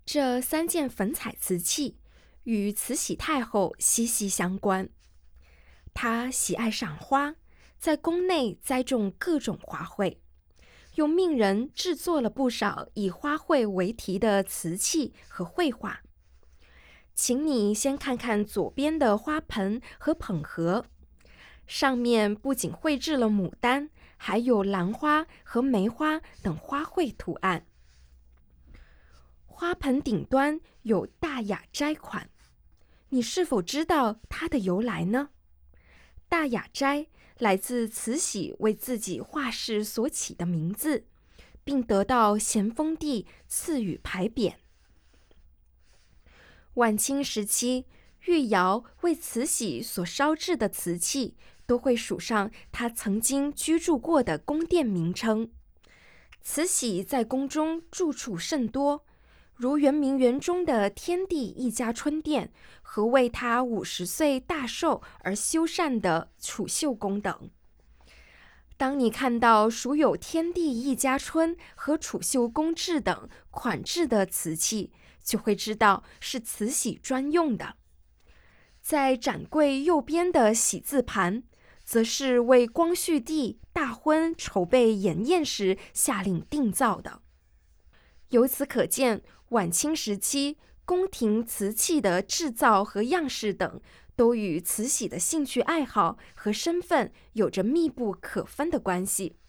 这3件粉彩瓷器与慈禧太后息息相关。她喜爱赏花，在宫内栽种各种花卉，又命人制作了不少以花卉为题的瓷器和绘画。请你先看看左边的花盆和捧盒，上面不仅绘制了牡丹，还有兰花和梅花等花卉图案。花盆顶端有大雅斋款，你是否知道它的由来呢？大雅斋来自慈禧为自己画室所起的名字，并得到咸丰帝赐予牌匾。晚清时期，御窑为慈禧所烧制的瓷器都会署上她曾经居住过的宫殿名称。慈禧在宫中住处甚多，如圆明园中的天地一家春殿和为她50岁大寿而修缮的储秀宫等。当你看到署有天地一家春和储秀宫制等款制的瓷器，就会知道是慈禧专用的。在展柜右边的喜字盘，则是为光绪帝大婚筹备筵宴时下令定造的。由此可见，晚清时期宫廷瓷器的制造和样式等，都与慈禧的兴趣爱好和身份有着密不可分的关系。